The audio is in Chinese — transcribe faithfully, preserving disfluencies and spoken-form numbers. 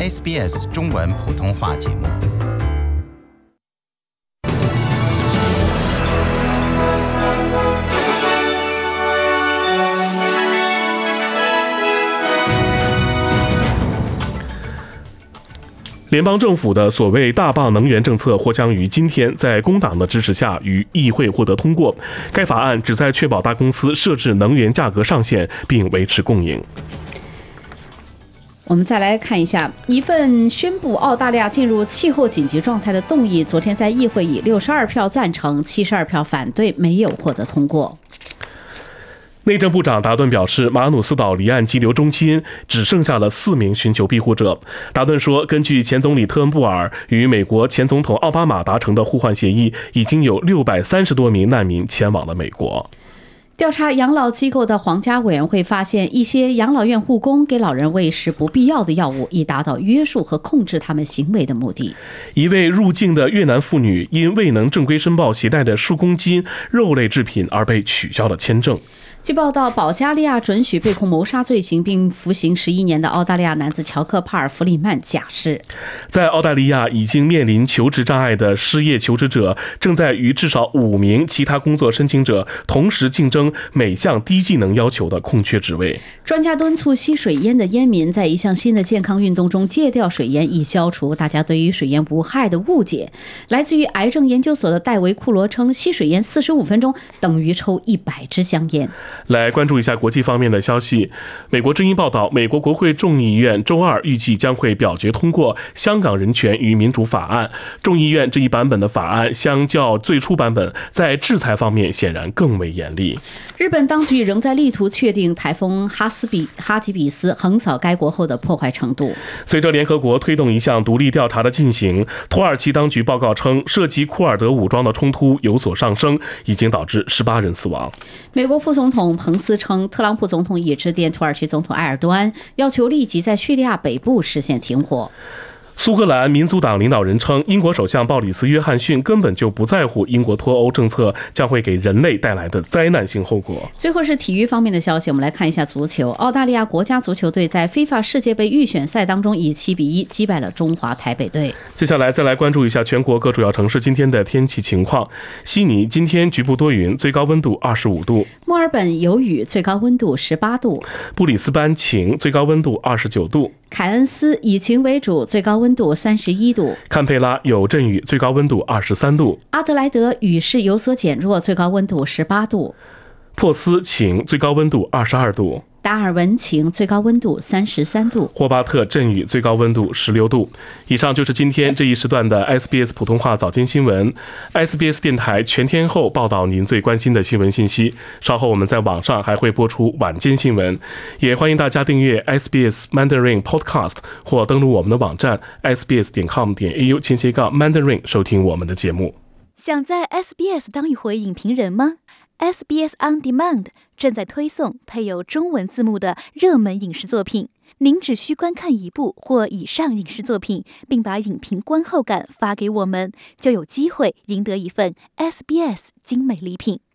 S B S 中文普通话节目。 联邦政府的所谓大棒能源政策或将于今天在工党的支持下于议会获得通过。该法案旨在确保大公司设置能源价格上限并维持供应。 我们再来看一下一份宣布澳大利亚进入气候紧急状态的动议，昨天在议会以六十二票赞成、七十二票反对，没有获得通过。 内政部长达顿表示，马努斯岛离岸激流中心只剩下了四名寻求庇护者。达顿说，根据前总理特恩布尔与美国前总统奥巴马达成的互换协议，已经有六百三十多名难民前往了美国。 调查养老机构的皇家委员会发现，一些养老院护工给老人喂食不必要的药物，以达到约束和控制他们行为的目的。 一位入境的越南妇女因未能正规申报携带的数公斤肉类制品而被取消了签证。 据报道，保加利亚准许被控谋杀罪行并服刑十一年的澳大利亚男子乔克·帕尔弗里曼假释。 在澳大利亚已经面临求职障碍的失业求职者，正在与至少五名其他工作申请者同时竞争每项低技能要求的空缺职位。 专家敦促吸水烟的烟民在一项新的健康运动中戒掉水烟，以消除大家对于水烟无害的误解。来自于癌症研究所的戴维·库罗称，吸水烟四十五分钟等于抽一百支香烟。 来关注一下国际方面的消息。美国之音报道，美国国会众议院周二预计将会表决通过香港人权与民主法案。众议院这一版本的法案相较最初版本在制裁方面显然更为严厉。 日本当局仍在力图确定台风哈斯比哈吉比斯横扫该国后的破坏程度。 随着联合国推动一项独立调查的进行，土耳其当局报告称，涉及库尔德武装的冲突有所上升，已经导致十八人死亡。 美国副总统彭斯称，特朗普总统已致电土耳其总统埃尔多安，要求立即在叙利亚北部实现停火。 苏格兰民族党领导人称，英国首相鲍里斯·约翰逊根本就不在乎英国脱欧政策将会给人类带来的灾难性后果。 最后是体育方面的消息，我们来看一下足球。澳大利亚国家足球队在 FIFA 世界杯预选赛当中以七比一击败了中华台北队。 接下来再来关注一下全国各主要城市今天的天气情况。悉尼今天局部多云，最高温度二十五度； 墨尔本有雨，最高温度十八度； 布里斯班晴，最高温度二十九度； 凯恩斯以晴为主，最高温度三十一度； 堪培拉有阵雨，最高温度二十三度； 阿德莱德雨势有所减弱，最高温度十八度； 珀斯晴，最高温度二十二度； 达尔文晴，最高温度三十三度； 霍巴特阵雨，最高温度十六度。以上就是今天这一时段的 S B S 普通话早间新闻。S B S 电台全天候报道您最关心的新闻信息。稍后我们在网上还会播出晚间新闻，也欢迎大家订阅 S B S Mandarin Podcast 或登录我们的网站 s b s 点 com 点 a u 前斜杠 Mandarin 收听我们的节目。 想在 S B S 当一回影评人吗？ S B S On Demand 正在推送配有中文字幕的热门影视作品，您只需观看一部或以上影视作品，并把影评观后感发给我们，就有机会赢得一份 S B S 精美礼品。